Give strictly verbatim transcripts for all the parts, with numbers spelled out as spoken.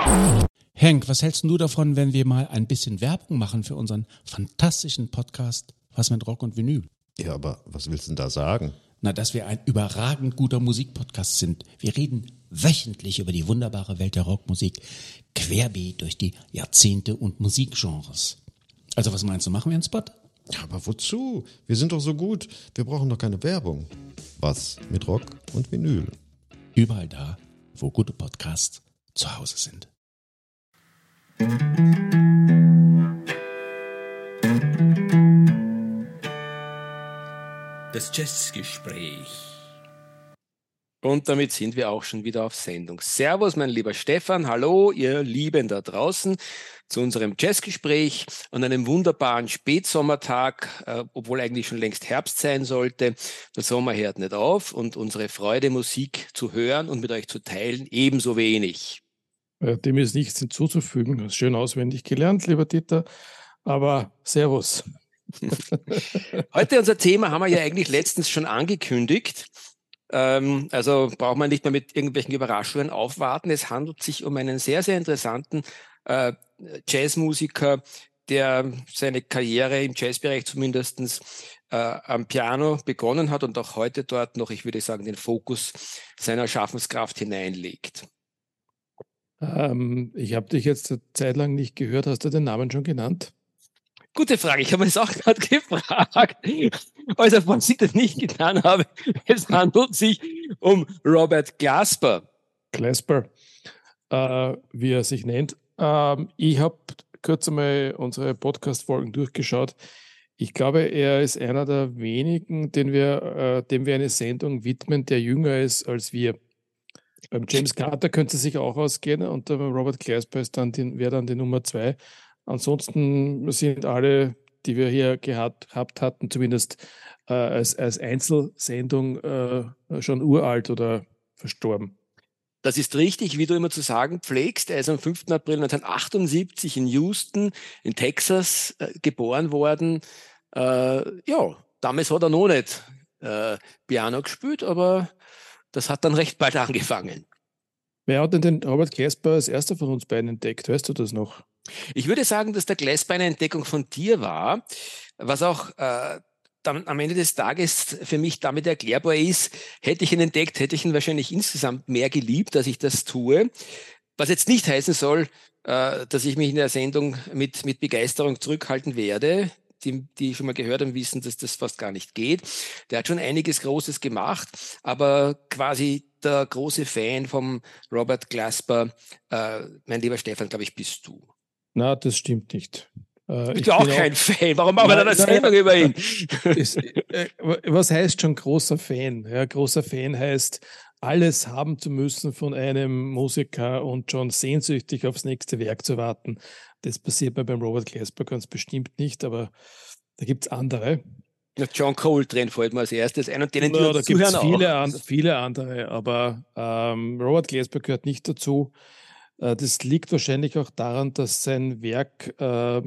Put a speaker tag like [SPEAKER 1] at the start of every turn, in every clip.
[SPEAKER 1] Henk, was hältst du davon, wenn wir mal ein bisschen Werbung machen für unseren fantastischen Podcast Was mit Rock und Vinyl?
[SPEAKER 2] Ja, aber was willst du denn da sagen?
[SPEAKER 1] Na, dass wir ein überragend guter Musikpodcast sind. Wir reden wöchentlich über die wunderbare Welt der Rockmusik, querbeet durch die Jahrzehnte und Musikgenres. Also was meinst du, machen wir einen Spot?
[SPEAKER 2] Ja, aber wozu? Wir sind doch so gut. Wir brauchen doch keine Werbung. Was mit Rock und Vinyl?
[SPEAKER 1] Überall da, wo gute Podcasts zu Hause sind.
[SPEAKER 3] Das Jazzgespräch. Und damit sind wir auch schon wieder auf Sendung. Servus, mein lieber Stefan. Hallo, ihr Lieben da draußen, zu unserem Jazzgespräch an einem wunderbaren Spätsommertag, äh, obwohl eigentlich schon längst Herbst sein sollte. Der Sommer hört nicht auf und unsere Freude, Musik zu hören und mit euch zu teilen, ebenso wenig.
[SPEAKER 4] Ja, dem ist nichts hinzuzufügen. Das ist schön auswendig gelernt, lieber Dieter. Aber Servus.
[SPEAKER 3] Heute unser Thema haben wir ja eigentlich letztens schon angekündigt. Ähm, also braucht man nicht mehr mit irgendwelchen Überraschungen aufwarten. Es handelt sich um einen sehr, sehr interessanten äh, Jazzmusiker, der seine Karriere im Jazzbereich zumindest äh, am Piano begonnen hat und auch heute dort noch, ich würde sagen, den Fokus seiner Schaffenskraft hineinlegt.
[SPEAKER 4] Ähm, ich habe dich jetzt eine Zeit lang nicht gehört. Hast du den Namen schon genannt?
[SPEAKER 3] Gute Frage, ich habe mir das auch gerade gefragt. Also, falls ich das nicht getan habe, es handelt sich um Robert Glasper.
[SPEAKER 4] Glasper, äh, wie er sich nennt. Ähm, ich habe kurz einmal unsere Podcast-Folgen durchgeschaut. Ich glaube, er ist einer der wenigen, den wir, äh, dem wir eine Sendung widmen, der jünger ist als wir. Beim James Carter könnte es sich auch ausgehen und beim Robert Glasper ist dann die, wäre dann die Nummer zwei. Ansonsten sind alle, die wir hier gehabt, gehabt hatten, zumindest äh, als, als Einzelsendung äh, schon uralt oder verstorben.
[SPEAKER 3] Das ist richtig, wie du immer zu sagen pflegst. Er ist am fünften April neunzehnhundertachtundsiebzig in Houston, in Texas, äh, geboren worden. Äh, ja, damals hat er noch nicht äh, Piano gespielt, aber das hat dann recht bald angefangen.
[SPEAKER 4] Wer hat denn den Robert Glasper als erster von uns beiden entdeckt? Weißt du das noch?
[SPEAKER 3] Ich würde sagen, dass der Glasper eine Entdeckung von dir war, was auch äh, dann am Ende des Tages für mich damit erklärbar ist. Hätte ich ihn entdeckt, hätte ich ihn wahrscheinlich insgesamt mehr geliebt, als ich das tue. Was jetzt nicht heißen soll, äh, dass ich mich in der Sendung mit, mit Begeisterung zurückhalten werde. Die, die schon mal gehört haben, wissen, dass das fast gar nicht geht. Der hat schon einiges Großes gemacht, aber quasi der große Fan vom Robert Glasper, äh, mein lieber Stefan, glaube ich, bist du.
[SPEAKER 4] Na, das stimmt nicht. Äh,
[SPEAKER 3] Ich bin auch kein auch, Fan. Warum machen wir dann eine Sendung über ihn?
[SPEAKER 4] Ist, äh, was heißt schon großer Fan? Ja, großer Fan heißt, alles haben zu müssen von einem Musiker und schon sehnsüchtig aufs nächste Werk zu warten. Das passiert mir beim Robert Glasper ganz bestimmt nicht, aber da gibt es andere.
[SPEAKER 3] John Coltrane fällt mir als erstes ein und denen, die
[SPEAKER 4] no,
[SPEAKER 3] uns
[SPEAKER 4] da gibt es viele,
[SPEAKER 3] auch.
[SPEAKER 4] an, viele andere, aber ähm, Robert Glasper gehört nicht dazu. Äh, das liegt wahrscheinlich auch daran, dass sein Werk äh,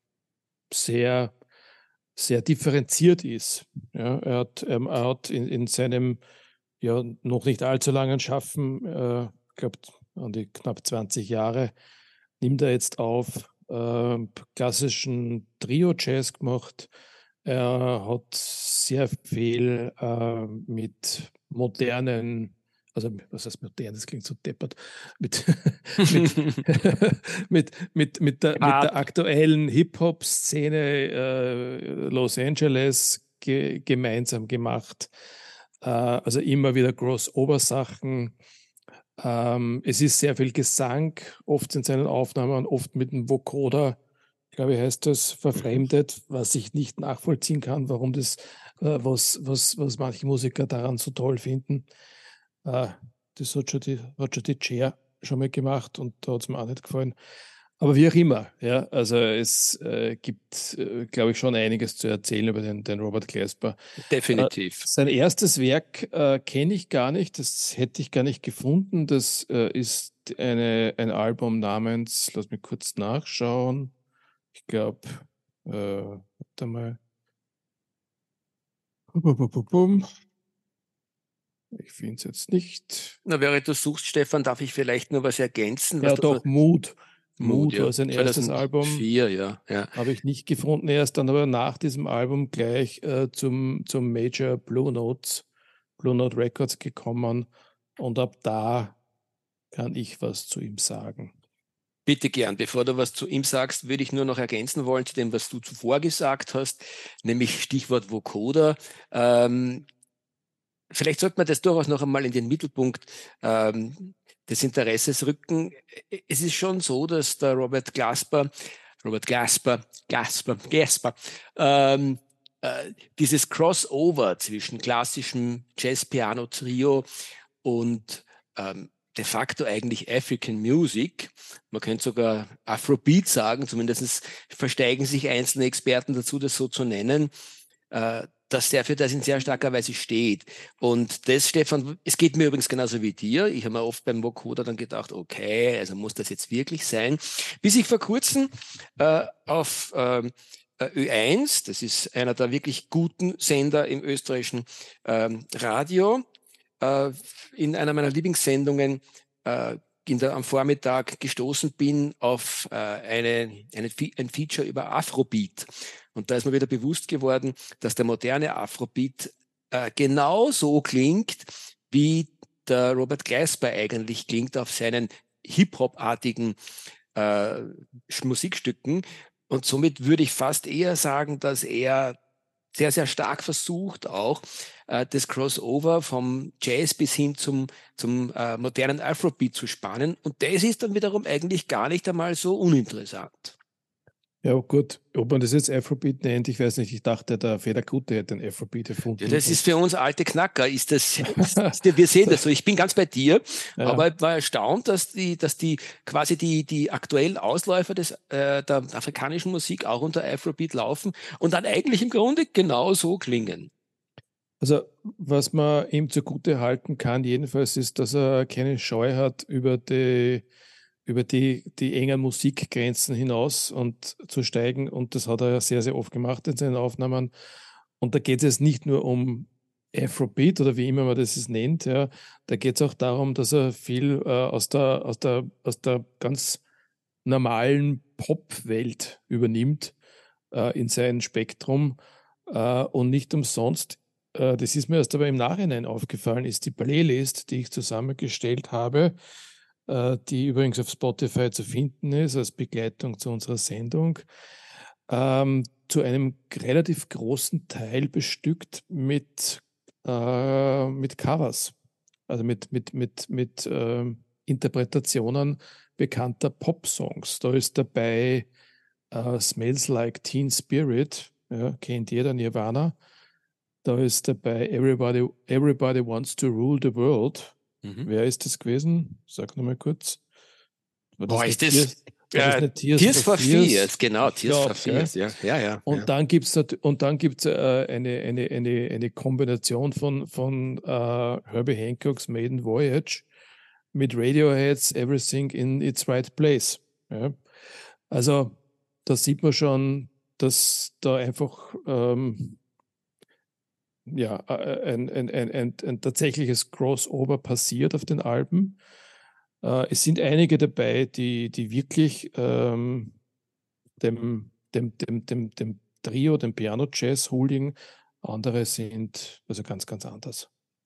[SPEAKER 4] sehr, sehr differenziert ist. Ja, er hat, ähm, er hat in, in seinem ja, noch nicht allzu langen Schaffen, äh, ich glaube an die knapp zwanzig Jahre, nimmt er jetzt auf, äh, klassischen Trio-Jazz gemacht. Er hat sehr viel äh, mit modernen, also was heißt modern, das klingt so deppert, mit, mit, mit, mit, mit, der, mit der aktuellen Hip-Hop-Szene äh, Los Angeles ge gemeinsam gemacht. Äh, also immer wieder Crossover-Sachen. Ähm, es ist sehr viel Gesang, oft in seinen Aufnahmen, oft mit dem Vocoder, glaube ich, heißt das, verfremdet, was ich nicht nachvollziehen kann, warum das, äh, was, was, was manche Musiker daran so toll finden. Äh, das hat schon die, hat schon die Cher schon mal gemacht und da hat es mir auch nicht gefallen. Aber wie auch immer, ja, also es äh, gibt, äh, glaube ich, schon einiges zu erzählen über den, den Robert Glasper.
[SPEAKER 3] Definitiv.
[SPEAKER 4] Äh, sein erstes Werk äh, kenne ich gar nicht, das hätte ich gar nicht gefunden. Das äh, ist eine, ein Album namens, lass mich kurz nachschauen, ich glaube, äh, warte mal. Ich finde es jetzt nicht.
[SPEAKER 3] Na, während du suchst, Stefan, darf ich vielleicht nur was ergänzen? Was
[SPEAKER 4] Ja,
[SPEAKER 3] du
[SPEAKER 4] doch, Mood.
[SPEAKER 3] Mood,
[SPEAKER 4] Mood
[SPEAKER 3] ja.
[SPEAKER 4] war sein erstes Album.
[SPEAKER 3] zweitausendvier, ja. ja.
[SPEAKER 4] Habe ich nicht gefunden. Er ist dann aber nach diesem Album gleich äh, zum, zum Major Blue Notes, Blue Note Records gekommen. Und ab da kann ich was zu ihm sagen.
[SPEAKER 3] Bitte gern. Bevor du was zu ihm sagst, würde ich nur noch ergänzen wollen zu dem, was du zuvor gesagt hast, nämlich Stichwort Vocoder. Ähm, vielleicht sollte man das durchaus noch einmal in den Mittelpunkt ähm, des Interesses rücken. Es ist schon so, dass der Robert Glasper, Robert Glasper, Glasper, Glasper, ähm, äh, dieses Crossover zwischen klassischem Jazz-Piano-Trio und ähm, de facto eigentlich African Music, man könnte sogar Afrobeat sagen, zumindest versteigen sich einzelne Experten dazu, das so zu nennen, äh, dass er für das in sehr starker Weise steht. Und das, Stefan, es geht mir übrigens genauso wie dir. Ich habe mir oft beim Vocoder dann gedacht, okay, also muss das jetzt wirklich sein. Bis ich vor kurzem äh, auf ähm, Ö eins, das ist einer der wirklich guten Sender im österreichischen ähm, Radio, äh, in einer meiner Lieblingssendungen äh, in der, am Vormittag gestoßen bin auf äh, eine, eine, ein Feature über Afrobeat. Und da ist mir wieder bewusst geworden, dass der moderne Afrobeat äh, genau so klingt, wie der Robert Glasper eigentlich klingt auf seinen Hip-Hop-artigen äh, Musikstücken. Und somit würde ich fast eher sagen, dass er sehr, sehr stark versucht, auch äh, das Crossover vom Jazz bis hin zum, zum äh, modernen Afrobeat zu spannen. Und das ist dann wiederum eigentlich gar nicht einmal so uninteressant.
[SPEAKER 4] Ja, gut, ob man das jetzt Afrobeat nennt, ich weiß nicht, ich dachte, der Fela Kuti hätte den Afrobeat erfunden.
[SPEAKER 3] Ja, das ist für uns alte Knacker, ist das, ist, ist, wir sehen das so, ich bin ganz bei dir, ja. Aber ich war erstaunt, dass die, dass die quasi die, die aktuellen Ausläufer des, äh, der afrikanischen Musik auch unter Afrobeat laufen und dann eigentlich im Grunde genau so klingen.
[SPEAKER 4] Also, was man ihm zugute halten kann, jedenfalls ist, dass er keine Scheu hat, über die über die, die engen Musikgrenzen hinaus und zu steigen. Und das hat er ja sehr, sehr oft gemacht in seinen Aufnahmen. Und da geht es nicht nur um Afrobeat oder wie immer man das nennt. Ja. Da geht es auch darum, dass er viel äh, aus, der, aus, der, aus der ganz normalen Pop-Welt übernimmt äh, in sein Spektrum. Äh, und nicht umsonst, äh, das ist mir erst aber im Nachhinein aufgefallen, ist die Playlist, die ich zusammengestellt habe, die übrigens auf Spotify zu finden ist, als Begleitung zu unserer Sendung, ähm, zu einem relativ großen Teil bestückt mit, äh, mit Covers, also mit, mit, mit, mit äh, Interpretationen bekannter Pop-Songs. Da ist dabei äh, Smells Like Teen Spirit, ja, kennt jeder, Nirvana. Da ist dabei Everybody, Everybody Wants to Rule the World. Mhm. Wer ist das gewesen? Sag nochmal kurz.
[SPEAKER 3] War das Boah, ist das,
[SPEAKER 4] Tears, war
[SPEAKER 3] äh,
[SPEAKER 4] das Tears,
[SPEAKER 3] Tears for, for Fears?
[SPEAKER 4] Fears?
[SPEAKER 3] Genau,
[SPEAKER 4] ich
[SPEAKER 3] Tears
[SPEAKER 4] glaub,
[SPEAKER 3] for Fears, ja. ja, ja.
[SPEAKER 4] Und
[SPEAKER 3] ja.
[SPEAKER 4] dann gibt es und dann gibt's, äh, eine, eine, eine, eine Kombination von, von äh, Herbie Hancocks Maiden Voyage mit Radioheads Everything in its Right Place. Ja. Also da sieht man schon, dass da einfach ähm, ja, ein, ein, ein, ein, ein tatsächliches Crossover passiert auf den Alben. Äh, es sind einige dabei, die, die wirklich ähm, dem, dem, dem, dem, dem Trio, dem Piano-Jazz huldigen. Andere sind also ganz, ganz anders.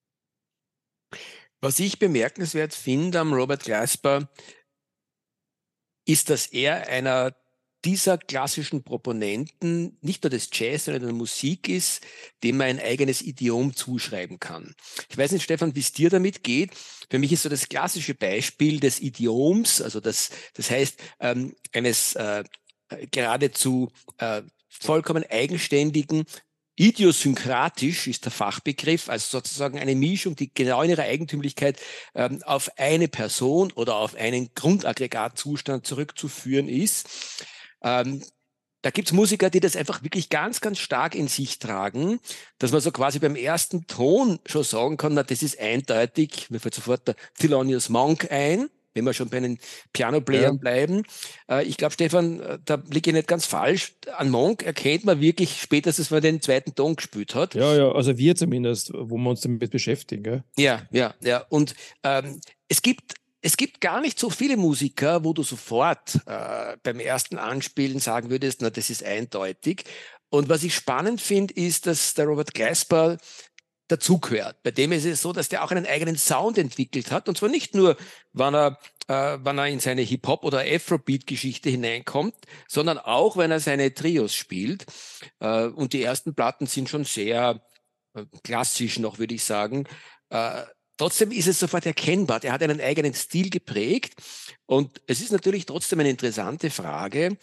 [SPEAKER 3] Was ich bemerkenswert finde am Robert Glasper, ist, dass er einer dieser klassischen Proponenten nicht nur des Jazz, sondern der Musik ist, dem man ein eigenes Idiom zuschreiben kann. Ich weiß nicht, Stefan, wie es dir damit geht. Für mich ist so das klassische Beispiel des Idioms, also das, das heißt ähm, eines äh, geradezu äh, vollkommen eigenständigen, idiosynkratisch ist der Fachbegriff, also sozusagen eine Mischung, die genau in ihrer Eigentümlichkeit ähm, auf eine Person oder auf einen Grundaggregatzustand zurückzuführen ist. Ähm, da gibt es Musiker, die das einfach wirklich ganz, ganz stark in sich tragen, dass man so quasi beim ersten Ton schon sagen kann, na, das ist eindeutig, mir fällt sofort der Thelonious Monk ein, wenn wir schon bei den Piano-Playern
[SPEAKER 4] Ja.
[SPEAKER 3] bleiben. Äh, ich glaube, Stefan, äh, da liege ich nicht ganz falsch. An Monk erkennt man wirklich spätestens, wenn man den zweiten Ton gespielt hat.
[SPEAKER 4] Ja, ja, also wir zumindest, wo wir uns damit beschäftigen. Gell?
[SPEAKER 3] Ja, ja, ja. Und ähm, es gibt Es gibt gar nicht so viele Musiker, wo du sofort äh, beim ersten Anspielen sagen würdest, na, das ist eindeutig. Und was ich spannend finde, ist, dass der Robert Glasper dazugehört. Bei dem ist es so, dass der auch einen eigenen Sound entwickelt hat. Und zwar nicht nur, wenn er, äh, wenn er in seine Hip-Hop- oder Afrobeat-Geschichte hineinkommt, sondern auch, wenn er seine Trios spielt. Äh, und die ersten Platten sind schon sehr äh, klassisch noch, würde ich sagen. Äh, Trotzdem ist es sofort erkennbar. Der hat einen eigenen Stil geprägt. Und es ist natürlich trotzdem eine interessante Frage,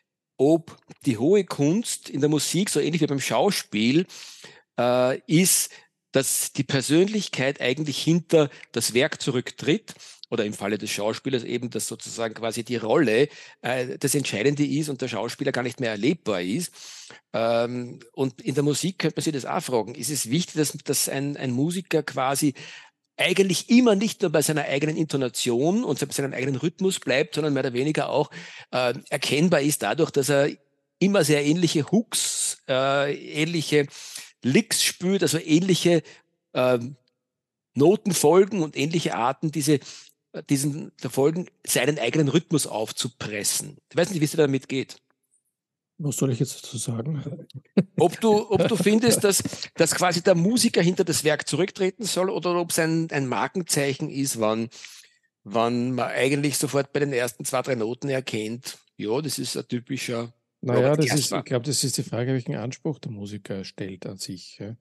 [SPEAKER 3] ob die hohe Kunst in der Musik, so ähnlich wie beim Schauspiel, äh, ist, dass die Persönlichkeit eigentlich hinter das Werk zurücktritt. Oder im Falle des Schauspielers eben, dass sozusagen quasi die Rolle äh, das Entscheidende ist und der Schauspieler gar nicht mehr erlebbar ist. Ähm, und in der Musik könnte man sich das auch fragen. Ist es wichtig, dass, dass ein, ein Musiker quasi eigentlich immer nicht nur bei seiner eigenen Intonation und bei seinem eigenen Rhythmus bleibt, sondern mehr oder weniger auch äh, erkennbar ist dadurch, dass er immer sehr ähnliche Hooks, äh, ähnliche Licks spürt, also ähnliche äh, Notenfolgen und ähnliche Arten, diese, diesen der Folgen seinen eigenen Rhythmus aufzupressen. Ich weiß nicht, wie es dir damit geht.
[SPEAKER 4] Was soll ich jetzt dazu sagen?
[SPEAKER 3] Ob du, ob du findest, dass, dass quasi der Musiker hinter das Werk zurücktreten soll oder ob es ein, ein Markenzeichen ist, wann, wann man eigentlich sofort bei den ersten zwei, drei Noten erkennt, ja, das ist ein typischer
[SPEAKER 4] Naja,
[SPEAKER 3] Robert
[SPEAKER 4] das ist,
[SPEAKER 3] Glasper.
[SPEAKER 4] ich glaube, das ist die Frage, welchen Anspruch der Musiker stellt an sich. Ja.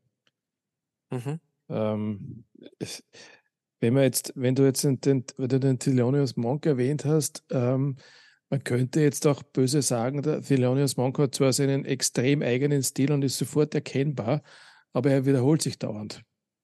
[SPEAKER 3] Mhm.
[SPEAKER 4] Ähm, es, wenn, man jetzt, wenn du jetzt den, den, wenn du den Thelonious Monk erwähnt hast, ähm, man könnte jetzt auch böse sagen, der Thelonious Monk hat zwar seinen extrem eigenen Stil und ist sofort erkennbar, aber er wiederholt sich dauernd.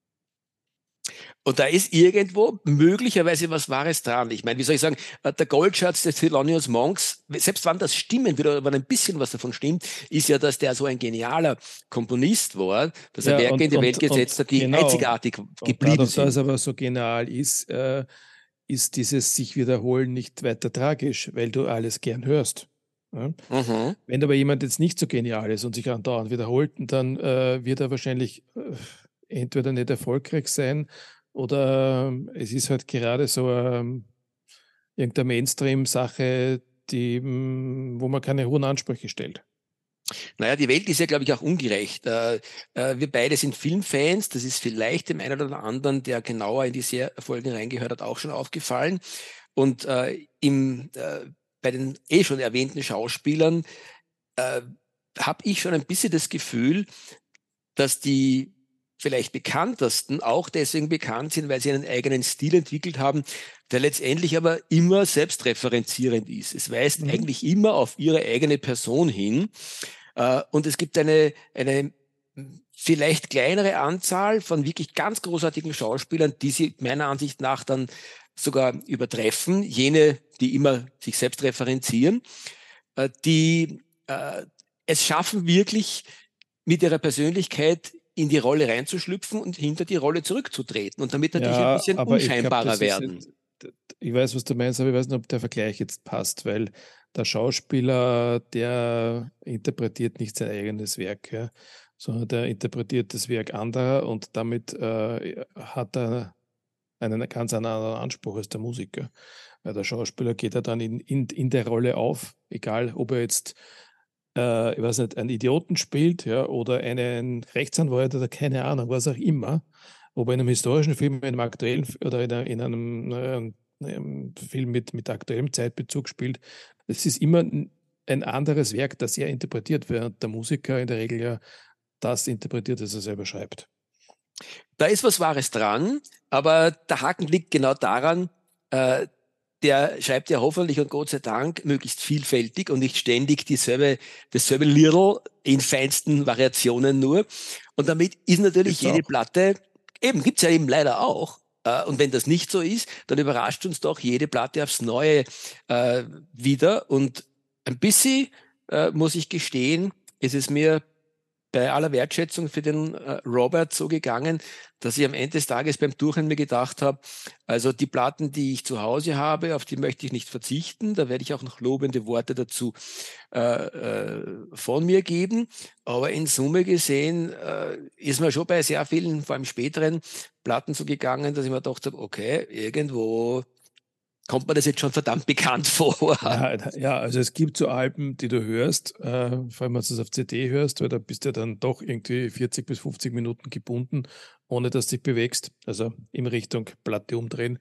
[SPEAKER 3] Und da ist irgendwo möglicherweise was Wahres dran. Ich meine, wie soll ich sagen, der Goldschatz des Thelonious Monks, selbst wenn das stimmen würde oder wenn ein bisschen was davon stimmt, ist ja, dass der so ein genialer Komponist war, dass er
[SPEAKER 4] Ja,
[SPEAKER 3] Werke
[SPEAKER 4] und,
[SPEAKER 3] in die Welt
[SPEAKER 4] und,
[SPEAKER 3] gesetzt
[SPEAKER 4] und
[SPEAKER 3] hat, die
[SPEAKER 4] genau.
[SPEAKER 3] einzigartig
[SPEAKER 4] Und
[SPEAKER 3] geblieben
[SPEAKER 4] dadurch, dass es
[SPEAKER 3] sind.
[SPEAKER 4] aber so genial ist, äh, ist dieses sich wiederholen nicht weiter tragisch, weil du alles gern hörst. Ja?
[SPEAKER 3] Mhm.
[SPEAKER 4] Wenn aber jemand jetzt nicht so genial ist und sich andauernd wiederholt, dann äh, wird er wahrscheinlich äh, entweder nicht erfolgreich sein oder äh, es ist halt gerade so äh, irgendeine Mainstream-Sache, die, mh, wo man keine hohen Ansprüche stellt.
[SPEAKER 3] Naja, die Welt ist ja, glaube ich, auch ungerecht. Äh, äh, wir beide sind Filmfans. Das ist vielleicht dem einen oder anderen, der genauer in die Ser- Folgen reingehört hat, auch schon aufgefallen. Und äh, im, äh, bei den eh schon erwähnten Schauspielern äh, habe ich schon ein bisschen das Gefühl, dass die vielleicht bekanntesten auch deswegen bekannt sind, weil sie einen eigenen Stil entwickelt haben, der letztendlich aber immer selbstreferenzierend ist. Es weist
[SPEAKER 4] Mhm.
[SPEAKER 3] eigentlich immer auf ihre eigene Person hin. Äh, und es gibt eine, eine vielleicht kleinere Anzahl von wirklich ganz großartigen Schauspielern, die sie meiner Ansicht nach dann sogar übertreffen, jene, die immer sich selbst referenzieren, äh, die äh, es schaffen, wirklich mit ihrer Persönlichkeit in die Rolle reinzuschlüpfen und hinter die Rolle zurückzutreten und damit natürlich ein
[SPEAKER 4] Ja,
[SPEAKER 3] bisschen
[SPEAKER 4] aber ich glaube,
[SPEAKER 3] unscheinbarer
[SPEAKER 4] das ist
[SPEAKER 3] werden.
[SPEAKER 4] jetzt, ich weiß, was du meinst, aber ich weiß nicht, ob der Vergleich jetzt passt, weil der Schauspieler, der interpretiert nicht sein eigenes Werk, ja, sondern der interpretiert das Werk anderer und damit äh, hat er einen ganz anderen Anspruch als der Musiker. Weil der Schauspieler geht ja dann in, in, in der Rolle auf, egal ob er jetzt äh, ich weiß nicht, einen Idioten spielt, ja, oder einen Rechtsanwalt oder keine Ahnung, was auch immer, ob er in einem historischen Film, in einem aktuellen oder in, einer, in einem, äh, einem Film mit, mit aktuellem Zeitbezug spielt, es ist immer ein anderes Werk, das er interpretiert, während der Musiker in der Regel ja das interpretiert, das er selber schreibt.
[SPEAKER 3] Da ist was Wahres dran, aber der Haken liegt genau daran, äh, der schreibt ja hoffentlich und Gott sei Dank möglichst vielfältig und nicht ständig dieselbe, dasselbe Liedl in feinsten Variationen nur. Und damit ist natürlich
[SPEAKER 4] Gibt's
[SPEAKER 3] jede
[SPEAKER 4] auch.
[SPEAKER 3] Platte, eben, gibt's ja eben leider auch. Äh, und wenn das nicht so ist, dann überrascht uns doch jede Platte aufs Neue äh, wieder. Und ein bisschen, äh, muss ich gestehen, ist es mir bei aller Wertschätzung für den äh, Robert so gegangen, dass ich am Ende des Tages beim Durchhören mir gedacht habe, also die Platten, die ich zu Hause habe, auf die möchte ich nicht verzichten. Da werde ich auch noch lobende Worte dazu äh, äh, von mir geben. Aber in Summe gesehen äh, ist mir schon bei sehr vielen, vor allem späteren Platten so gegangen, dass ich mir gedacht habe, okay, irgendwo kommt mir das jetzt schon verdammt bekannt vor.
[SPEAKER 4] Ja, ja, also es gibt so Alben, die du hörst, äh, vor allem wenn du es auf C D hörst, weil da bist du dann doch irgendwie vierzig bis fünfzig Minuten gebunden, ohne dass du dich bewegst, also in Richtung Platte umdrehen,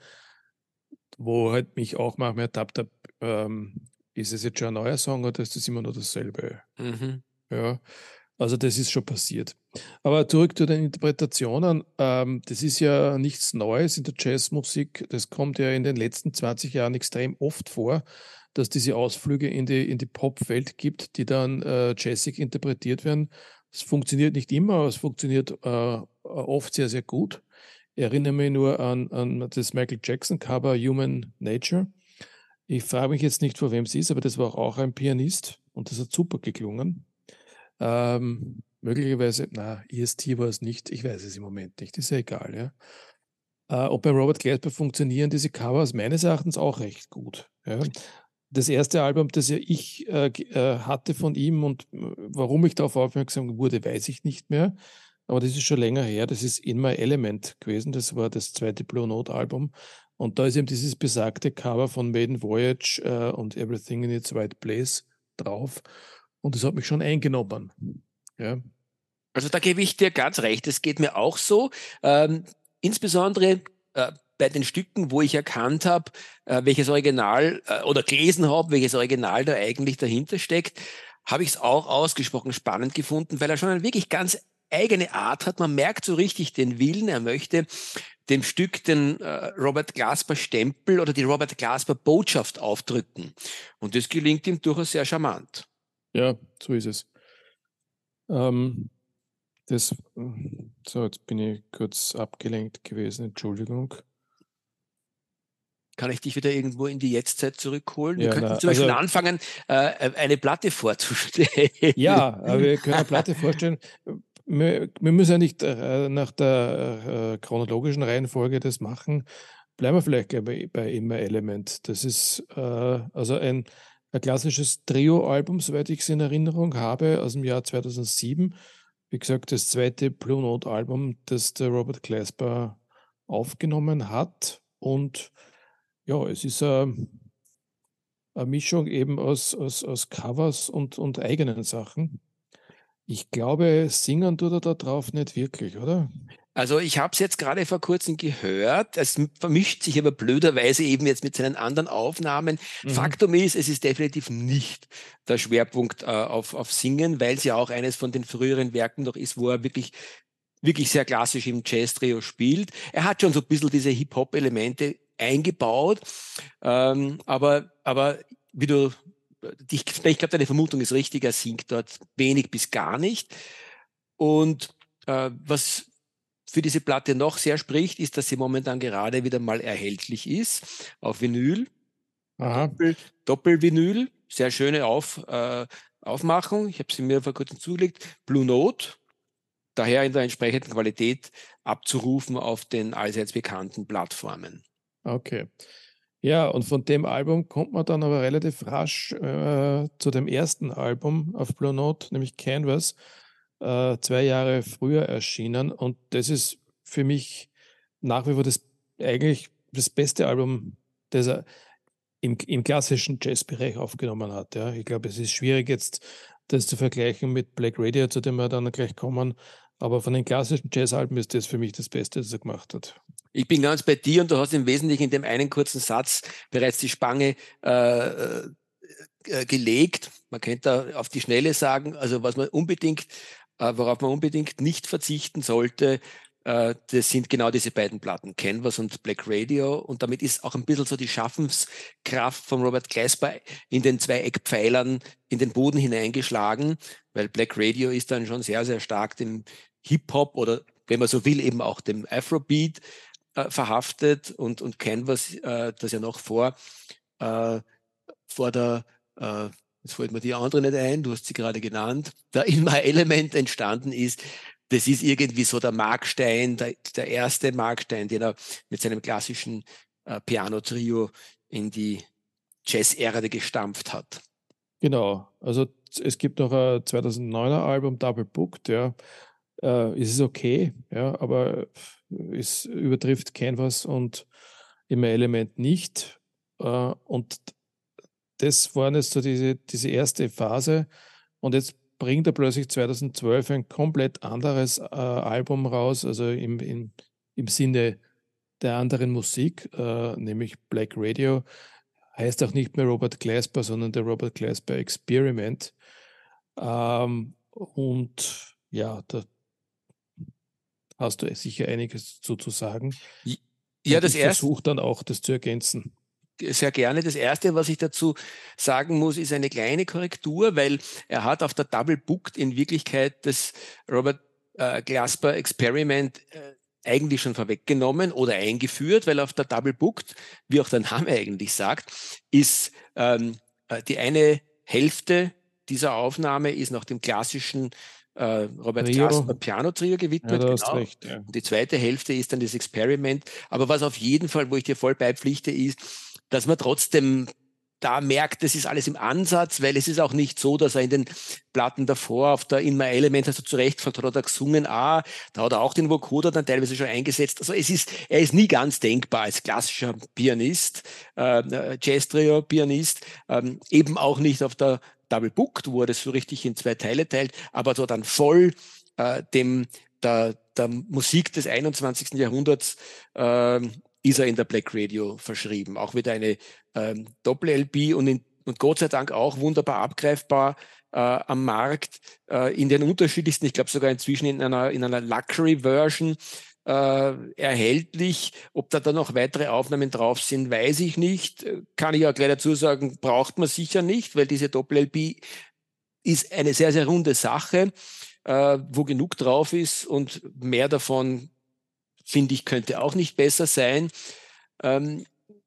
[SPEAKER 4] wo halt mich auch manchmal ertappt habe, ähm, ist es jetzt schon ein neuer Song oder ist das immer nur dasselbe?
[SPEAKER 3] Mhm.
[SPEAKER 4] Ja, also das ist schon passiert. Aber zurück zu den Interpretationen. Ähm, das ist ja nichts Neues in der Jazzmusik. Das kommt ja in den letzten zwanzig Jahren extrem oft vor, dass diese Ausflüge in die, in die Popwelt gibt, die dann äh, jazzig interpretiert werden. Es funktioniert nicht immer, aber es funktioniert äh, oft sehr, sehr gut. Ich erinnere mich nur an, an das Michael Jackson-Cover Human Nature. Ich frage mich jetzt nicht, vor wem es ist, aber das war auch ein Pianist und das hat super geklungen. Ähm, möglicherweise, na, E S T war es nicht, ich weiß es im Moment nicht, ist ja egal, ja. Äh, ob bei Robert Glasper funktionieren diese Covers meines Erachtens auch recht gut. Ja. Das erste Album, das ja ich äh, äh, hatte von ihm und äh, warum ich darauf aufmerksam wurde, weiß ich nicht mehr. Aber das ist schon länger her, das ist In My Element gewesen, das war das zweite Blue Note Album. Und da ist eben dieses besagte Cover von Maiden Voyage äh, und Everything in its Right Place drauf. Und das hat mich schon eingenommen. Ja.
[SPEAKER 3] Also da gebe ich dir ganz recht, es geht mir auch so. Ähm, insbesondere äh, bei den Stücken, wo ich erkannt habe, äh, welches Original äh, oder gelesen habe, welches Original da eigentlich dahinter steckt, habe ich es auch ausgesprochen spannend gefunden, weil er schon eine wirklich ganz eigene Art hat. Man merkt so richtig den Willen, er möchte dem Stück den äh, Robert Glasper Stempel oder die Robert Glasper Botschaft aufdrücken. Und das gelingt ihm durchaus sehr charmant.
[SPEAKER 4] Ja, so ist es. Ähm, das, so, jetzt bin ich kurz abgelenkt gewesen, Entschuldigung.
[SPEAKER 3] Kann ich dich wieder irgendwo in die Jetztzeit zurückholen? Wir
[SPEAKER 4] Ja,
[SPEAKER 3] könnten
[SPEAKER 4] na,
[SPEAKER 3] zum Beispiel
[SPEAKER 4] also,
[SPEAKER 3] anfangen, äh, eine Platte vorzustellen.
[SPEAKER 4] ja, aber wir können eine Platte vorstellen. Wir, wir müssen ja nicht äh, nach der äh, chronologischen Reihenfolge das machen. Bleiben wir vielleicht gleich bei, bei In My Element. Das ist äh, also ein, ein klassisches Trio-Album, soweit ich es in Erinnerung habe, aus dem Jahr zweitausendsieben. Wie gesagt, das zweite Blue Note-Album, das der Robert Glasper aufgenommen hat. Und ja, es ist eine, eine Mischung eben aus, aus, aus Covers und, und eigenen Sachen. Ich glaube, singen tut er da drauf nicht wirklich, oder?
[SPEAKER 3] Also ich habe es jetzt gerade vor kurzem gehört. Es vermischt sich aber blöderweise eben jetzt mit seinen anderen Aufnahmen.
[SPEAKER 4] Mhm.
[SPEAKER 3] Faktum ist, es ist definitiv nicht der Schwerpunkt äh, auf, auf Singen, weil es ja auch eines von den früheren Werken noch ist, wo er wirklich wirklich sehr klassisch im Jazz-Trio spielt. Er hat schon so ein bisschen diese Hip-Hop-Elemente eingebaut, ähm, aber, aber wie du, ich, ich glaube, deine Vermutung ist richtig, er singt dort wenig bis gar nicht. Und äh, was für diese Platte noch sehr spricht, ist, dass sie momentan gerade wieder mal erhältlich ist auf Vinyl,
[SPEAKER 4] Aha.
[SPEAKER 3] Doppel, Doppelvinyl, sehr schöne auf, äh, Aufmachung. Ich habe sie mir vor kurzem zugelegt. Blue Note, daher in der entsprechenden Qualität abzurufen auf den allseits bekannten Plattformen.
[SPEAKER 4] Okay. Ja, und von dem Album kommt man dann aber relativ rasch äh, zu dem ersten Album auf Blue Note, nämlich Canvas, äh, zwei Jahre früher erschienen. Und das ist für mich nach wie vor das eigentlich das beste Album, das er im, im klassischen Jazzbereich aufgenommen hat. Ja. Ich glaube, es ist schwierig jetzt, das zu vergleichen mit Black Radio, zu dem wir dann gleich kommen. Aber von den klassischen Jazzalben ist das für mich das Beste, das er gemacht hat.
[SPEAKER 3] Ich bin ganz bei dir und du hast im Wesentlichen in dem einen kurzen Satz bereits die Spange äh, äh, gelegt. Man könnte da auf die Schnelle sagen, also was man unbedingt, äh, worauf man unbedingt nicht verzichten sollte, äh, das sind genau diese beiden Platten, Canvas und Black Radio. Und damit ist auch ein bisschen so die Schaffenskraft von Robert Glasper in den zwei Eckpfeilern in den Boden hineingeschlagen, weil Black Radio ist dann schon sehr, sehr stark dem Hip-Hop oder, wenn man so will, eben auch dem Afrobeat äh, verhaftet und, und Canvas, äh, das ja noch vor, äh, vor der äh, jetzt fällt mir die andere nicht ein, du hast sie gerade genannt, der In My Element entstanden ist, das ist irgendwie so der Markstein, der, der erste Markstein, den er mit seinem klassischen äh, Piano-Trio in die Jazz-Ära gestampft hat.
[SPEAKER 4] Genau, also es gibt noch ein zweitausenddeuner Album, Double Booked, ja. Äh, es ist okay, ja, aber es übertrifft Canvas und In My Element nicht. Äh, und das war jetzt so diese, diese erste Phase. Und jetzt bringt er plötzlich zweitausendzwölf ein komplett anderes äh, Album raus, also im, im, im Sinne der anderen Musik, äh, nämlich Black Radio. Heißt auch nicht mehr Robert Glasper, sondern der Robert Glasper Experiment. Ähm, und ja, da hast du sicher einiges zu, zu sagen.
[SPEAKER 3] Ja,
[SPEAKER 4] und
[SPEAKER 3] das
[SPEAKER 4] ich
[SPEAKER 3] erste.
[SPEAKER 4] versuche dann auch, das zu ergänzen.
[SPEAKER 3] Sehr gerne. Das Erste, was ich dazu sagen muss, ist eine kleine Korrektur, weil er hat auf der Double Booked in Wirklichkeit das Robert äh, Glasper Experiment äh, eigentlich schon vorweggenommen oder eingeführt, weil auf der Double Booked, wie auch der Name eigentlich sagt, ist ähm, die eine Hälfte dieser Aufnahme ist nach dem klassischen äh, Robert
[SPEAKER 4] Trio.
[SPEAKER 3] Glasper Piano Trio gewidmet.
[SPEAKER 4] Ja, du hast
[SPEAKER 3] genau.
[SPEAKER 4] recht, ja.
[SPEAKER 3] Und die zweite Hälfte ist dann das Experiment. Aber was auf jeden Fall, wo ich dir voll beipflichte, ist, dass man trotzdem da merkt, das ist alles im Ansatz, weil es ist auch nicht so, dass er in den Platten davor auf der In My Element, hast du zu Recht gefragt, hat er gesungen, ah, da hat er auch den Vocoder dann teilweise schon eingesetzt. Also es ist, er ist nie ganz denkbar als klassischer Pianist, äh, Jazz-Trio-Pianist, ähm, eben auch nicht auf der Double Booked, wo er das so richtig in zwei Teile teilt, aber so dann voll äh, dem der, der Musik des einundzwanzigsten Jahrhunderts äh, ist er in der Black Radio verschrieben. Auch wieder eine ähm, Doppel-L P und, in, und Gott sei Dank auch wunderbar abgreifbar äh, am Markt äh, in den unterschiedlichsten, ich glaube sogar inzwischen in einer, in einer Luxury-Version äh, erhältlich. Ob da dann noch weitere Aufnahmen drauf sind, weiß ich nicht. Kann ich auch gleich dazu sagen, braucht man sicher nicht, weil diese Doppel-L P ist eine sehr, sehr runde Sache, äh, wo genug drauf ist und mehr davon, finde ich, könnte auch nicht besser sein. Ähm,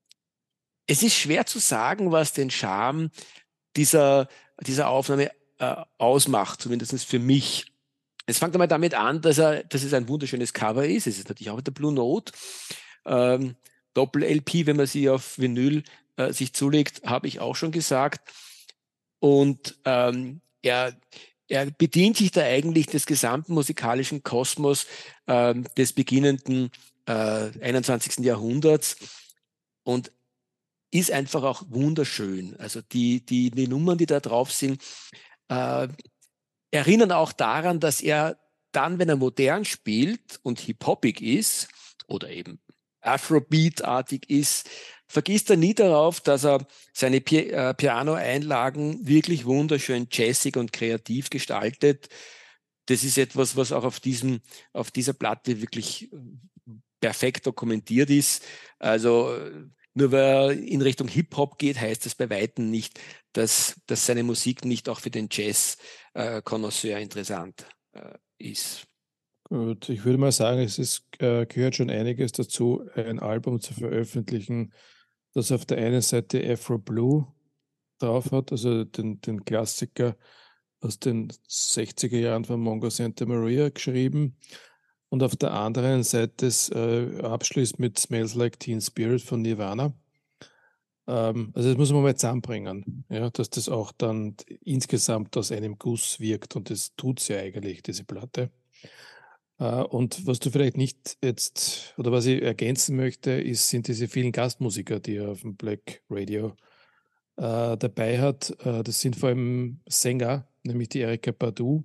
[SPEAKER 3] es ist schwer zu sagen, was den Charme dieser, dieser Aufnahme äh, ausmacht, zumindest für mich. Es fängt einmal damit an, dass, er, dass es ein wunderschönes Cover ist. Es ist natürlich auch der Blue Note. Ähm, Doppel-L P, wenn man sie auf Vinyl äh, sich zulegt, habe ich auch schon gesagt. Und ähm, er, er bedient sich da eigentlich des gesamten musikalischen Kosmos ähm, des beginnenden äh, einundzwanzigsten Jahrhunderts und ist einfach auch wunderschön. Also die, die, die Nummern, die da drauf sind, äh, erinnern auch daran, dass er dann, wenn er modern spielt und hip-hoppig ist oder eben Afrobeat-artig ist, vergisst er nie darauf, dass er seine Pi äh, Piano-Einlagen wirklich wunderschön jazzig und kreativ gestaltet. Das ist etwas, was auch auf, diesem, auf dieser Platte wirklich perfekt dokumentiert ist. Also nur weil er in Richtung Hip-Hop geht, heißt das bei Weitem nicht, dass, dass seine Musik nicht auch für den Jazz-Connoisseur äh, interessant äh, ist.
[SPEAKER 4] Gut, ich würde mal sagen, es ist, äh, gehört schon einiges dazu, ein Album zu veröffentlichen, das auf der einen Seite Afro Blue drauf hat, also den, den Klassiker aus den sechziger Jahren von Mongo Santa Maria geschrieben, und auf der anderen Seite es äh, abschließt mit Smells Like Teen Spirit von Nirvana. Ähm, also das muss man mal zusammenbringen, ja, dass das auch dann insgesamt aus einem Guss wirkt, und das tut es ja eigentlich, diese Platte. Uh, und was du vielleicht nicht jetzt, oder was ich ergänzen möchte, ist, sind diese vielen Gastmusiker, die er auf dem Black Radio uh, dabei hat. Uh, das sind vor allem Sänger, nämlich die Erykah Badu,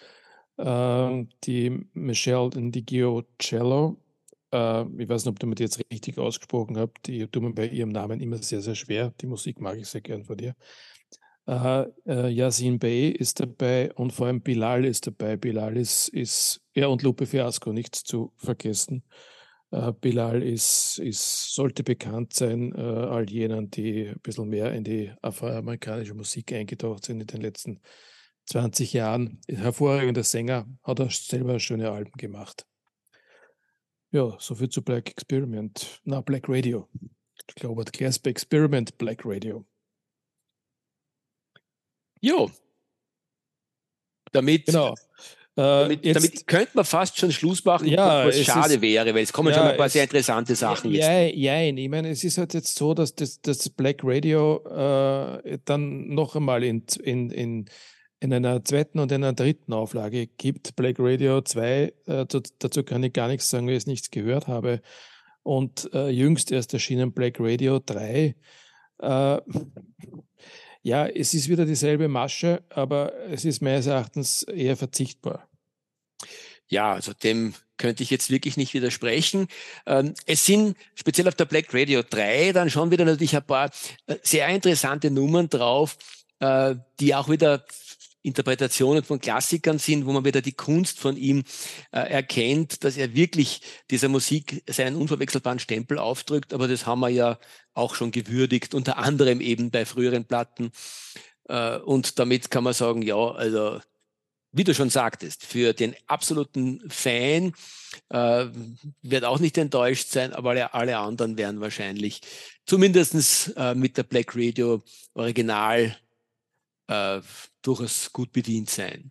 [SPEAKER 4] uh, die Michelle Ndigio-Cello. Uh, ich weiß nicht, ob du mir die jetzt richtig ausgesprochen hast. Die tut mir bei ihrem Namen immer sehr, sehr schwer. Die Musik mag ich sehr gern von dir. Uh, uh, Yasin Bey ist dabei und vor allem Bilal ist dabei. Bilal ist, ist ja, und Lupe Fiasco, nicht zu vergessen. Uh, Bilal ist, ist, sollte bekannt sein, uh, all jenen, die ein bisschen mehr in die afroamerikanische Musik eingetaucht sind in den letzten zwanzig Jahren. Hervorragender Sänger, hat er selber schöne Alben gemacht. Ja, soviel zu Black Experiment. Na, Black Radio. Ich glaube, Glasper Experiment, Black Radio.
[SPEAKER 3] Jo. Damit,
[SPEAKER 4] Genau. Äh,
[SPEAKER 3] damit,
[SPEAKER 4] jetzt,
[SPEAKER 3] damit könnte man fast schon Schluss machen,
[SPEAKER 4] Ja,
[SPEAKER 3] was
[SPEAKER 4] es
[SPEAKER 3] schade
[SPEAKER 4] ist-
[SPEAKER 3] wäre, weil es kommen
[SPEAKER 4] ja,
[SPEAKER 3] schon ein paar
[SPEAKER 4] es-
[SPEAKER 3] sehr interessante Sachen
[SPEAKER 4] ja,
[SPEAKER 3] jetzt.
[SPEAKER 4] ja, ja, ich meine, es ist halt jetzt so, dass das, das Black Radio äh, dann noch einmal in, in, in, in einer zweiten und einer dritten Auflage gibt. Black Radio zwei, äh, dazu, dazu kann ich gar nichts sagen, weil ich es nichts gehört habe. Und äh, jüngst erst erschienen Black Radio drei. Äh, ja, es ist wieder dieselbe Masche, aber es ist meines Erachtens eher verzichtbar.
[SPEAKER 3] Ja, also dem könnte ich jetzt wirklich nicht widersprechen. Ähm, es sind speziell auf der Black Radio drei dann schon wieder natürlich ein paar äh, sehr interessante Nummern drauf, äh, die auch wieder Interpretationen von Klassikern sind, wo man wieder die Kunst von ihm äh, erkennt, dass er wirklich dieser Musik seinen unverwechselbaren Stempel aufdrückt. Aber das haben wir ja auch schon gewürdigt, unter anderem eben bei früheren Platten. Äh, und damit kann man sagen, ja, also wie du schon sagtest, für den absoluten Fan äh, wird auch nicht enttäuscht sein, aber alle, alle anderen werden wahrscheinlich zumindest äh, mit der Black Radio Original äh, durchaus gut bedient sein.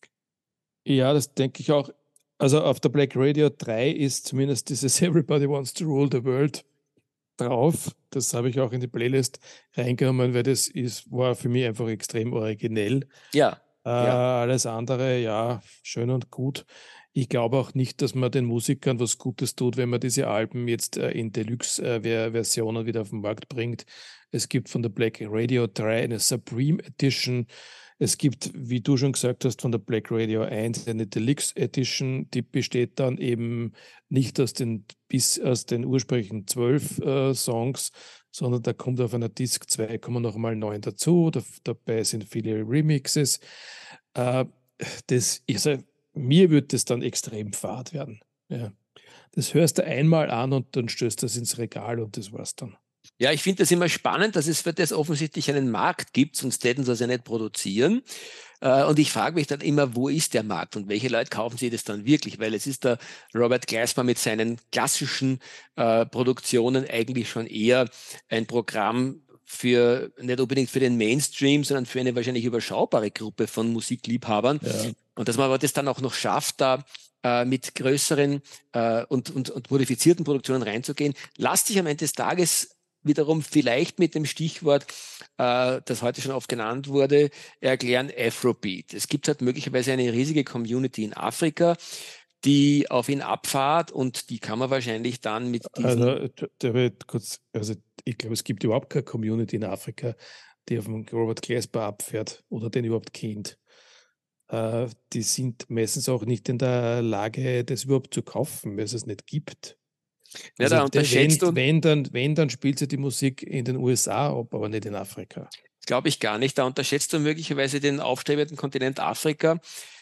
[SPEAKER 4] Ja, das denke ich auch. Also auf der Black Radio drei ist zumindest dieses Everybody Wants to Rule the World drauf. Das habe ich auch in die Playlist reingenommen, weil das ist, war für mich einfach extrem originell.
[SPEAKER 3] Ja.
[SPEAKER 4] Äh,
[SPEAKER 3] Ja.
[SPEAKER 4] Alles andere, ja, schön und gut. Ich glaube auch nicht, dass man den Musikern was Gutes tut, wenn man diese Alben jetzt äh, in Deluxe-Versionen wieder auf den Markt bringt. Es gibt von der Black Radio drei eine Supreme Edition. Es gibt, wie du schon gesagt hast, von der Black Radio eins eine Deluxe Edition, die besteht dann eben nicht aus den, bis aus den ursprünglichen zwölf äh, Songs, sondern da kommt auf einer Disc zwei kommen noch mal neun dazu. Da, dabei sind viele Remixes. Äh, das, also, mir würde das dann extrem fad werden. Ja. Das hörst du einmal an und dann stößt das ins Regal und das war's dann.
[SPEAKER 3] Ja, ich finde das immer spannend, dass es für das offensichtlich einen Markt gibt, sonst hätten sie das ja nicht produzieren. Äh, und ich frage mich dann immer, wo ist der Markt und welche Leute kaufen sie das dann wirklich? Weil es ist der Robert Glasper mit seinen klassischen äh, Produktionen eigentlich schon eher ein Programm für, nicht unbedingt für den Mainstream, sondern für eine wahrscheinlich überschaubare Gruppe von Musikliebhabern.
[SPEAKER 4] Ja.
[SPEAKER 3] Und dass man aber das dann auch noch schafft, da äh, mit größeren äh, und, und, und modifizierten Produktionen reinzugehen, lässt sich am Ende des Tages wiederum vielleicht mit dem Stichwort, äh, das heute schon oft genannt wurde, erklären, Afrobeat. Es gibt halt möglicherweise eine riesige Community in Afrika, die auf ihn abfahrt und die kann man wahrscheinlich dann mit diesen...
[SPEAKER 4] Also, der wird kurz, also ich glaube, es gibt überhaupt keine Community in Afrika, die auf den Robert Glasper abfährt oder den überhaupt kennt. Äh, die sind meistens auch nicht in der Lage, das überhaupt zu kaufen, weil es es nicht gibt.
[SPEAKER 3] Ja,
[SPEAKER 4] Also
[SPEAKER 3] da
[SPEAKER 4] wenn,
[SPEAKER 3] unterschätzt du,
[SPEAKER 4] wenn, dann, wenn, dann spielt sie die Musik in den U S A ab, aber nicht in Afrika.
[SPEAKER 3] glaube ich gar nicht, da unterschätzt du möglicherweise den aufstrebenden Kontinent Afrika,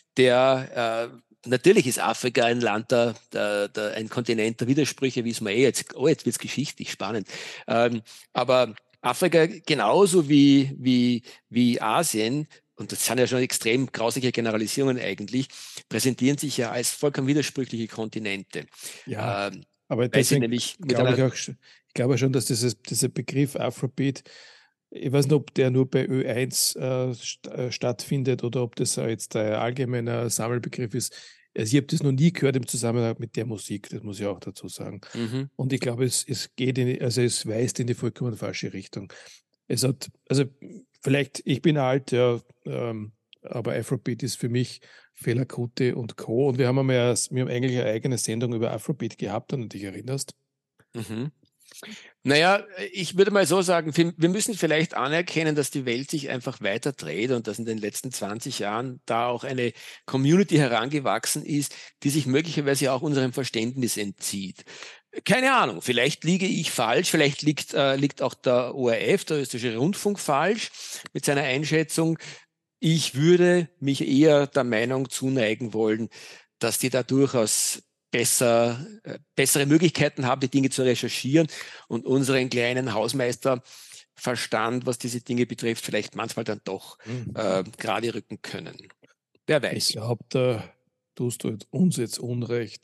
[SPEAKER 3] der äh, natürlich ist Afrika ein Land, der, der, der, ein Kontinent der Widersprüche, wie es mir eh jetzt, oh, jetzt wird es geschichtlich spannend. Ähm, aber Afrika genauso wie, wie, wie Asien, und das sind ja schon extrem grausige Generalisierungen eigentlich, präsentieren sich ja als vollkommen widersprüchliche Kontinente.
[SPEAKER 4] Ja,
[SPEAKER 3] ähm,
[SPEAKER 4] aber
[SPEAKER 3] weil sie
[SPEAKER 4] deswegen
[SPEAKER 3] nämlich mit
[SPEAKER 4] glaube ich
[SPEAKER 3] einer,
[SPEAKER 4] auch, ich glaube schon, dass dieses, dieser Begriff Afrobeat, ich weiß nicht, ob der nur bei Ö eins äh, st äh, stattfindet oder ob das äh, jetzt ein allgemeiner Sammelbegriff ist. Also ich habe das noch nie gehört im Zusammenhang mit der Musik, das muss ich auch dazu sagen.
[SPEAKER 3] mhm.
[SPEAKER 4] Und ich glaube, es, es geht in, also es weist in die vollkommen falsche Richtung. Es hat, also vielleicht, ich bin alt, ja, ähm, aber Afrobeat ist für mich Fela Kuti und Co. Und wir haben, einmal, wir haben eigentlich eine eigene Sendung über Afrobeat gehabt, wenn du dich erinnerst.
[SPEAKER 3] Mhm. Naja, ich würde mal so sagen, wir, wir müssen vielleicht anerkennen, dass die Welt sich einfach weiter dreht und dass in den letzten zwanzig Jahren da auch eine Community herangewachsen ist, die sich möglicherweise auch unserem Verständnis entzieht. Keine Ahnung, vielleicht liege ich falsch, vielleicht liegt, äh, liegt auch der O R F, der Österreichische Rundfunk, falsch mit seiner Einschätzung. Ich würde mich eher der Meinung zuneigen wollen, dass die da durchaus besser, äh, bessere Möglichkeiten haben, die Dinge zu recherchieren und unseren kleinen Hausmeisterverstand, was diese Dinge betrifft, vielleicht manchmal dann doch
[SPEAKER 4] Mhm.
[SPEAKER 3] äh, gerade rücken können. Wer weiß.
[SPEAKER 4] Ich glaube, da tust du uns jetzt Unrecht.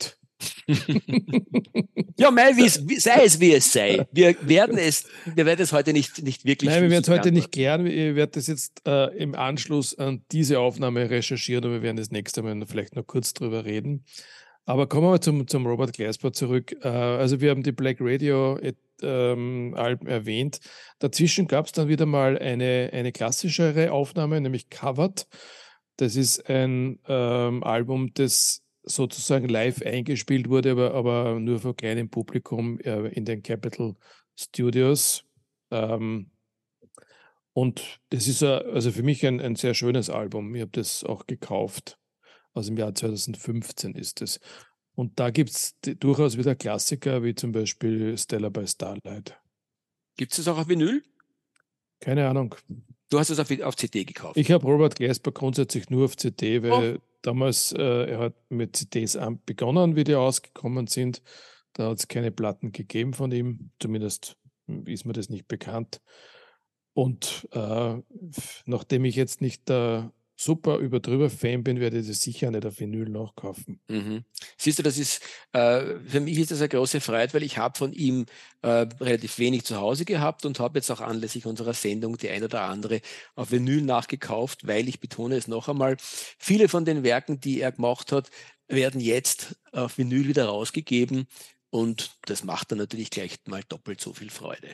[SPEAKER 3] Ja, mei, wie es, wie, sei es wie es sei. Wir werden es, wir werden es heute nicht, nicht wirklich.
[SPEAKER 4] Nein, wir werden es heute
[SPEAKER 3] beantworten.
[SPEAKER 4] nicht klären. Ich werde das jetzt äh, im Anschluss an diese Aufnahme recherchieren und wir werden das nächste Mal vielleicht noch kurz drüber reden. Aber kommen wir mal zum, zum Robert Glasper zurück. Äh, also wir haben die Black Radio ähm, Alben erwähnt. Dazwischen gab es dann wieder mal eine, eine klassischere Aufnahme, nämlich Covered. Das ist ein ähm, Album, das sozusagen live eingespielt wurde, aber, aber nur vor kleinem Publikum äh, in den Capitol Studios. Ähm, und das ist a, also für mich ein, ein sehr schönes Album. Ich habe das auch gekauft. Aus dem Jahr zweitausendfünfzehn ist es. Und da gibt es durchaus wieder Klassiker, wie zum Beispiel Stella by Starlight.
[SPEAKER 3] Gibt es das auch auf Vinyl?
[SPEAKER 4] Keine Ahnung.
[SPEAKER 3] Du hast es auf, auf C D gekauft.
[SPEAKER 4] Ich habe Robert Glasper grundsätzlich nur auf C D, weil oh. damals, äh, er hat mit C Ds begonnen, wie die ausgekommen sind. Da hat es keine Platten gegeben von ihm, zumindest ist mir das nicht bekannt. Und äh, nachdem ich jetzt nicht der super überdrüber Fan bin, werde ich das sicher nicht auf Vinyl nachkaufen.
[SPEAKER 3] Mhm. Siehst du, das ist, äh, für mich ist das eine große Freude, weil ich habe von ihm äh, relativ wenig zu Hause gehabt und habe jetzt auch anlässlich unserer Sendung die ein oder andere auf Vinyl nachgekauft, weil ich betone es noch einmal, viele von den Werken, die er gemacht hat, werden jetzt auf Vinyl wieder rausgegeben und das macht dann natürlich gleich mal doppelt so viel Freude.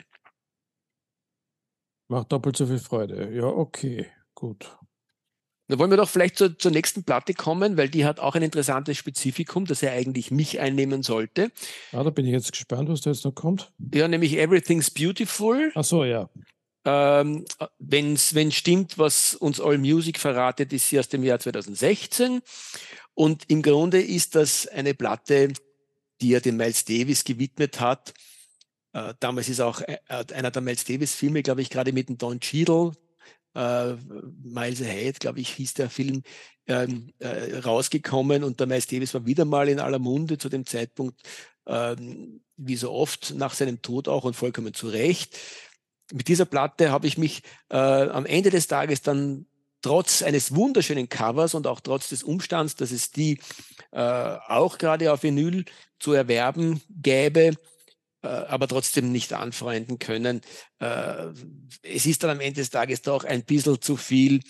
[SPEAKER 4] Macht doppelt so viel Freude. Ja, okay, gut.
[SPEAKER 3] Da wollen wir doch vielleicht zur, zur nächsten Platte kommen, weil die hat auch ein interessantes Spezifikum, das er eigentlich mich einnehmen sollte.
[SPEAKER 4] Ah, da bin ich jetzt gespannt, was da jetzt noch kommt.
[SPEAKER 3] Ja, nämlich Everything's Beautiful.
[SPEAKER 4] Ach so, ja.
[SPEAKER 3] Ähm, wenn es stimmt, was uns All Music verratet, ist sie aus dem Jahr zweitausendsechzehn. Und im Grunde ist das eine Platte, die er dem Miles Davis gewidmet hat. Äh, damals ist auch äh, einer der Miles Davis-Filme, glaube ich, gerade mit dem Don Cheadle, Uh, Miles Ahead, glaube ich, hieß der Film, ähm, äh, rausgekommen und der Miles Davis war wieder mal in aller Munde zu dem Zeitpunkt, ähm, wie so oft nach seinem Tod auch und vollkommen zu Recht. Mit dieser Platte habe ich mich äh, am Ende des Tages dann trotz eines wunderschönen Covers und auch trotz des Umstands, dass es die äh, auch gerade auf Vinyl zu erwerben gäbe, aber trotzdem nicht anfreunden können. Es ist dann am Ende des Tages doch ein bisschen zu viel,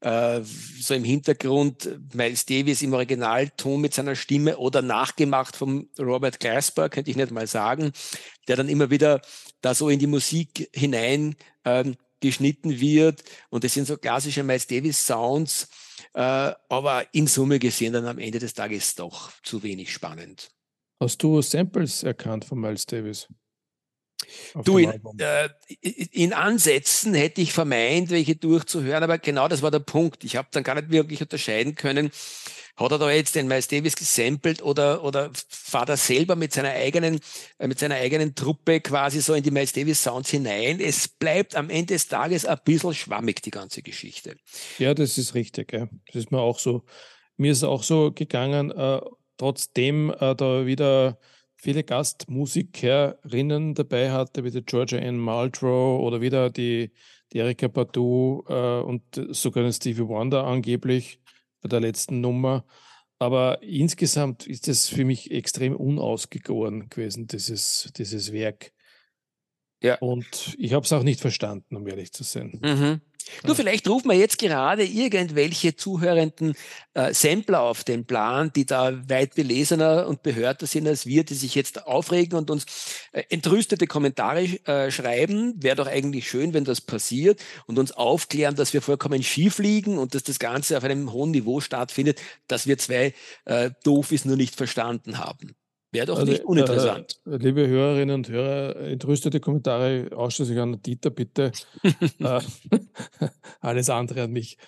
[SPEAKER 3] so im Hintergrund Miles Davis im Originalton mit seiner Stimme oder nachgemacht vom Robert Glasper, könnte ich nicht mal sagen, der dann immer wieder da so in die Musik hinein ähm, geschnitten wird. Und das sind so klassische Miles Davis Sounds, äh, aber in Summe gesehen dann am Ende des Tages doch zu wenig spannend.
[SPEAKER 4] Hast du Samples erkannt von Miles Davis?
[SPEAKER 3] Du, in, äh, in Ansätzen hätte ich vermeint, welche durchzuhören, aber genau das war der Punkt. Ich habe dann gar nicht wirklich unterscheiden können, hat er da jetzt den Miles Davis gesampelt oder, oder fährt er selber mit seiner eigenen, äh, mit seiner eigenen Truppe quasi so in die Miles Davis Sounds hinein. Es bleibt am Ende des Tages ein bisschen schwammig, die ganze Geschichte.
[SPEAKER 4] Ja, das ist richtig. Ja. Das ist mir auch so, mir ist auch so gegangen, äh, trotzdem äh, da wieder viele Gastmusikerinnen dabei hatte, wie die Georgia Ann Muldrow oder wieder die, die Erykah Badu äh, und sogar den Stevie Wonder angeblich bei der letzten Nummer. Aber insgesamt ist das für mich extrem unausgegoren gewesen, dieses, dieses Werk.
[SPEAKER 3] Ja.
[SPEAKER 4] Und ich habe es auch nicht verstanden, um ehrlich zu sein.
[SPEAKER 3] Mhm. Du, vielleicht rufen wir jetzt gerade irgendwelche zuhörenden äh, Sampler auf den Plan, die da weit belesener und behörter sind als wir, die sich jetzt aufregen und uns äh, entrüstete Kommentare äh, schreiben. Wäre doch eigentlich schön, wenn das passiert und uns aufklären, dass wir vollkommen schief liegen und dass das Ganze auf einem hohen Niveau stattfindet, dass wir zwei äh, Doofis nur nicht verstanden haben. Wäre doch
[SPEAKER 4] also,
[SPEAKER 3] nicht uninteressant.
[SPEAKER 4] Äh, liebe Hörerinnen und Hörer, entrüstete Kommentare ausschließlich an Dieter, bitte. äh, alles andere an mich.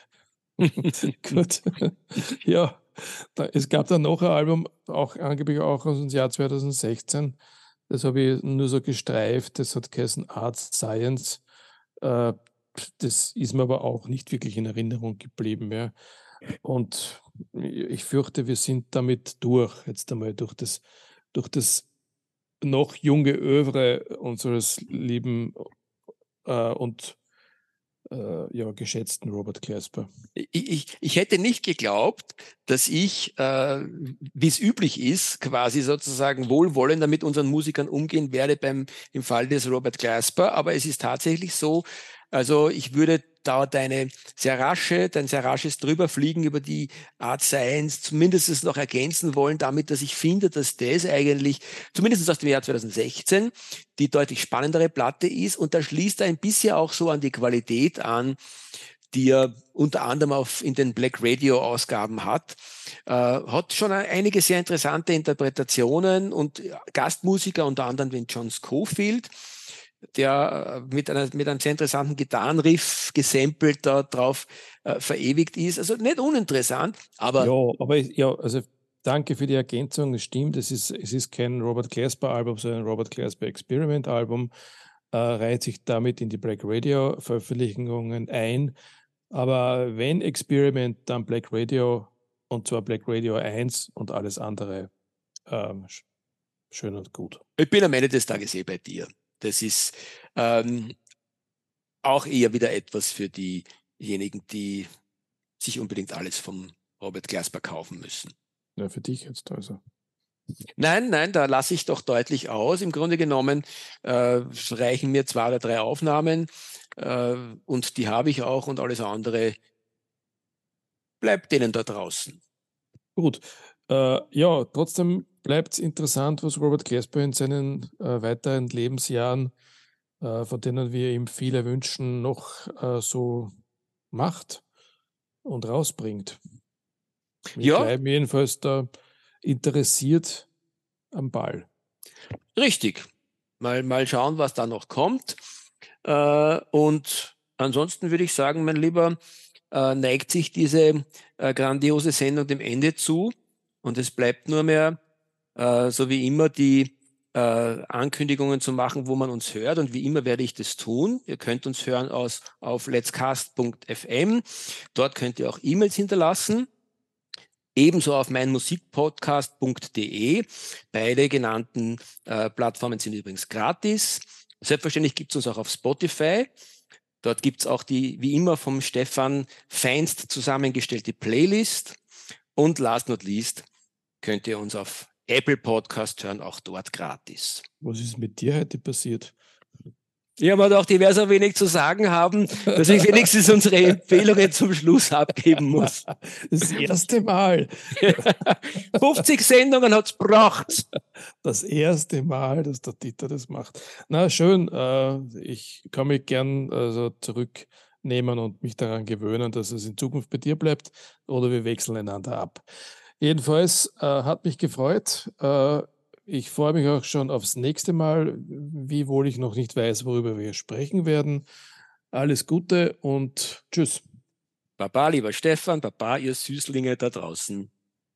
[SPEAKER 4] Gut. Ja, da, es gab dann noch ein Album, auch angeblich auch aus dem Jahr zweitausendsechzehn. Das habe ich nur so gestreift. Das hat geheißen Art Science. Äh, das ist mir aber auch nicht wirklich in Erinnerung geblieben. Ja. Und ich fürchte, wir sind damit durch, jetzt einmal durch das durch das noch junge Övre unseres lieben äh, und äh, ja, geschätzten Robert Glasper.
[SPEAKER 3] Ich, ich, ich hätte nicht geglaubt, dass ich, äh, wie es üblich ist, quasi sozusagen wohlwollender mit unseren Musikern umgehen werde beim, im Fall des Robert Glasper. Aber es ist tatsächlich so, also ich würde da deine sehr rasche, dein sehr rasches Drüberfliegen über die Art Science zumindest noch ergänzen wollen, damit, dass ich finde, dass das eigentlich, zumindest aus dem Jahr zweitausendsechzehn, die deutlich spannendere Platte ist. Und da schließt er ein bisschen auch so an die Qualität an, die er unter anderem auf, in den Black Radio Ausgaben hat. Äh, hat schon einige sehr interessante Interpretationen und Gastmusiker, unter anderem den John Scofield, der mit, einer, mit einem sehr interessanten Gitarrenriff gesampelt da drauf äh, verewigt ist. Also nicht uninteressant, aber...
[SPEAKER 4] Ja, aber ich, ja, also danke für die Ergänzung. Es stimmt, es ist, es ist kein Robert Glasper-Album, sondern ein Robert Glasper Experiment-Album. Äh, reiht sich damit in die Black Radio-Veröffentlichungen ein. Aber wenn Experiment, dann Black Radio, und zwar Black Radio eins und alles andere ähm, schön und gut.
[SPEAKER 3] Ich bin am Ende des Tages eh bei dir. Das ist ähm, auch eher wieder etwas für diejenigen, die sich unbedingt alles vom Robert Glasper kaufen müssen.
[SPEAKER 4] Ja, für dich jetzt also.
[SPEAKER 3] Nein, nein, da lasse ich doch deutlich aus. Im Grunde genommen äh, reichen mir zwei oder drei Aufnahmen äh, und die habe ich auch und alles andere bleibt denen da draußen.
[SPEAKER 4] Gut. Äh, ja, trotzdem bleibt es interessant, was Robert Glasper in seinen äh, weiteren Lebensjahren, äh, von denen wir ihm viele wünschen, noch äh, so macht und rausbringt. Wir
[SPEAKER 3] Ja.
[SPEAKER 4] bleiben jedenfalls da interessiert am Ball.
[SPEAKER 3] Richtig. Mal, mal schauen, was da noch kommt. Äh, und ansonsten würde ich sagen, mein Lieber, äh, neigt sich diese äh, grandiose Sendung dem Ende zu. Und es bleibt nur mehr, äh, so wie immer, die äh, Ankündigungen zu machen, wo man uns hört. Und wie immer werde ich das tun. Ihr könnt uns hören aus, auf letscast punkt f m. Dort könnt ihr auch E-Mails hinterlassen. Ebenso auf meinmusikpodcast punkt de. Beide genannten äh, Plattformen sind übrigens gratis. Selbstverständlich gibt es uns auch auf Spotify. Dort gibt es auch die, wie immer, vom Stefan feinst zusammengestellte Playlist. Und last not least könnt ihr uns auf Apple Podcast hören, auch dort gratis.
[SPEAKER 4] Was ist mit dir heute passiert?
[SPEAKER 3] Ich habe mir auch divers so wenig zu sagen haben, dass ich wenigstens unsere Empfehlungen zum Schluss abgeben muss.
[SPEAKER 4] Das erste Mal.
[SPEAKER 3] fünfzig Sendungen hat's gebracht.
[SPEAKER 4] Das erste Mal, dass der Dieter das macht. Na, schön. Äh, ich kann mich gern also, zurücknehmen und mich daran gewöhnen, dass es in Zukunft bei dir bleibt oder wir wechseln einander ab. Jedenfalls äh, hat mich gefreut. Äh, Ich freue mich auch schon aufs nächste Mal, wiewohl ich noch nicht weiß, worüber wir sprechen werden. Alles Gute und tschüss.
[SPEAKER 3] Baba, lieber Stefan, Baba, ihr Süßlinge da draußen.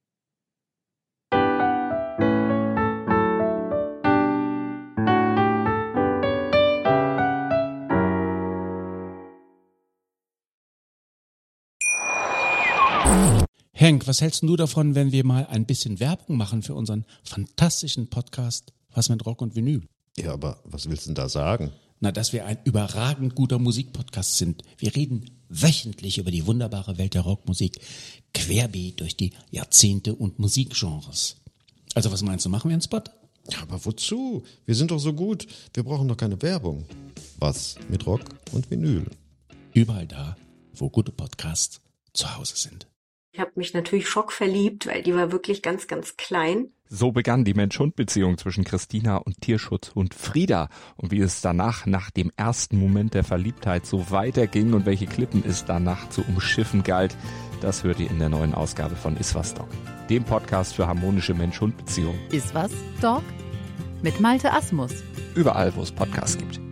[SPEAKER 1] Henk, was hältst du davon, wenn wir mal ein bisschen Werbung machen für unseren fantastischen Podcast Was mit Rock und Vinyl?
[SPEAKER 2] Ja, aber was willst du denn da sagen?
[SPEAKER 1] Na, dass wir ein überragend guter Musikpodcast sind. Wir reden wöchentlich über die wunderbare Welt der Rockmusik, querbeet durch die Jahrzehnte und Musikgenres. Also was meinst du, machen wir einen Spot?
[SPEAKER 2] Ja, aber wozu? Wir sind doch so gut. Wir brauchen doch keine Werbung. Was mit Rock und Vinyl?
[SPEAKER 1] Überall da, wo gute Podcasts zu Hause sind.
[SPEAKER 5] Ich habe mich natürlich schockverliebt, weil die war wirklich ganz, ganz klein.
[SPEAKER 6] So begann die Mensch-Hund-Beziehung zwischen Christina und Tierschutzhund Frieda. Und wie es danach, nach dem ersten Moment der Verliebtheit, so weiterging und welche Klippen es danach zu umschiffen galt, das hört ihr in der neuen Ausgabe von Iswas Dog, dem Podcast für harmonische Mensch-Hund-Beziehungen.
[SPEAKER 7] Iswas Dog mit Malte Asmus.
[SPEAKER 6] Überall, wo es Podcasts gibt.